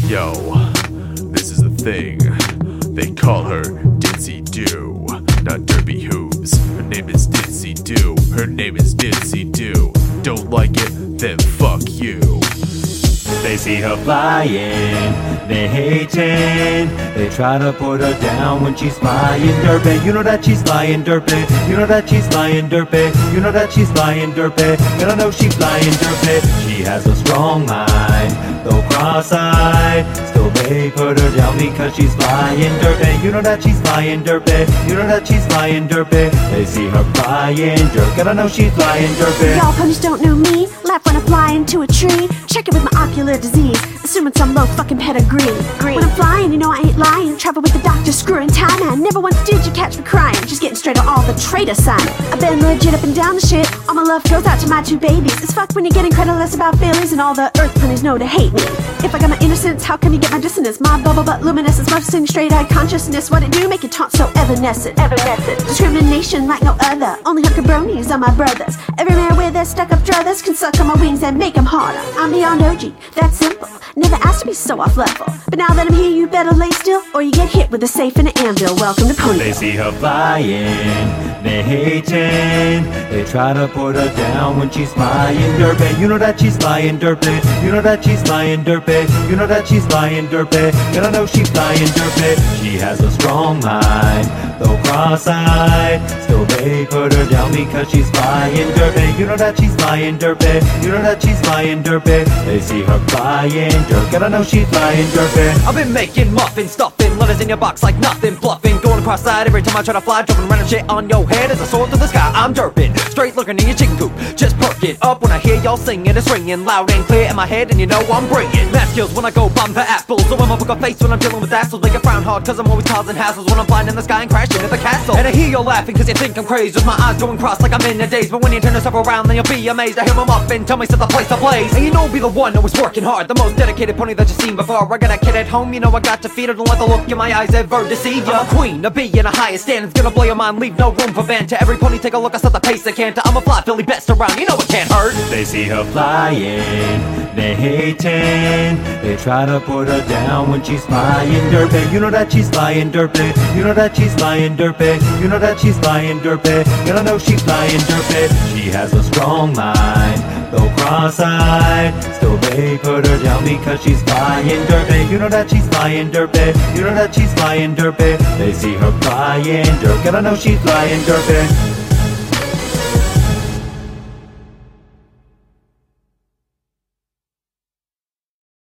Yo, this is the thing. They call her Ditsy Doo, not Derby Hooves. Her name is Ditsy Doo. Her name is Ditsy Doo. Don't like it? Then fuck you. They see her flying, they hating. They try to put her down when she's flying derpy. You know that she's flying derpy. You know that she's flying derpy. You know that she's flying derpy. And I know she's flying derpy. She has a strong mind, though cross-eyed. Still they put her down because she's flying derpy. You know that she's flying derpy. You know that she's flying derpy. They see her flying derpy. And I know she's flying derpy. Y'all ponies don't know me. Laugh when I fly into a tree. Check it with my ocular disease, assuming some low fucking pedigree. When I'm flying, you know I ain't lying. Travel with the doctor, screwing time, man. Never once did you catch me crying. Just getting straight on all the traitor sign. I've been legit up and down the shit. All my love goes out to my two babies. It's fucked when you're getting creditless about feelings, and all the earth ponies know to hate me. If I got my innocence, how come you get my dissonance? My bubble butt luminescence, busting straight-eyed consciousness. What it do? Make it taunt so evanescent. Discrimination like no other. Only hooker-bronies are my brothers. Every man with their stuck-up druthers can suck on my wings and make them harder. I'm beyond OG, that's simple. Never asked to be so off level. But now that I'm here, you better lay still, or you get hit with a safe and an anvil. Welcome to Ponyville. They see her flying, they hating. They try to put her down when she's flying derpy. You know that she's flying derpy. You know that she's flying derpy. You know that she's flying derpy. And I know she's flying derpy. She has a strong mind, though cross-eyed. Still they put her down because she's flying derpy. You know that she's flying derpy. You know that she's flying derpy. They see her flying derpy. And I know she's flying derpy. I've been making muffins, stuffing letters in your box like nothing, bluffing, going cross-eyed every time I try to fly, jumping around and shit on your head as I soar through the sky. I'm derping, straight looking in your chicken coop. Just perk it up when I hear y'all singing. It's ringing loud and clear in my head, and you know I'm bringing math skills when I go bomb for apples. So I'm a poker face when I'm dealing with assholes. Make it frown hard cause I'm always causing hassles when I'm flying in the sky and crashing into the castle. And I hear y'all laughing cause you think I'm crazy, with my eyes going cross like I'm in a daze. But when you turn yourself around then you'll be amazed. I hear them up and tell me set the place ablaze. And you know I'll be the one always working hard, the most dedicated pony that you've seen before. I got a kid at home, you know I got to feed her. Don't let the look in my eyes ever deceive ya. I'm a queen, a bee in a higher standards, gonna blow your mind, leave no room for banter. Every pony take a look, I set the pace I can't. I'm a fly Philly best around, you know it can't hurt. They see her flying, they hating. They try to put her down when she's flying derpy. You know that she's flying derpy. You know that she's flying derpy. You know that she's flying derpy. And I know she's flying derpy. She has a strong mind, though cross-eyed. Still they put her down because she's flying derpy. You know that she's flying derpy. You know that she's flying derpy. They see her flying derpy. And I know she's flying derpy.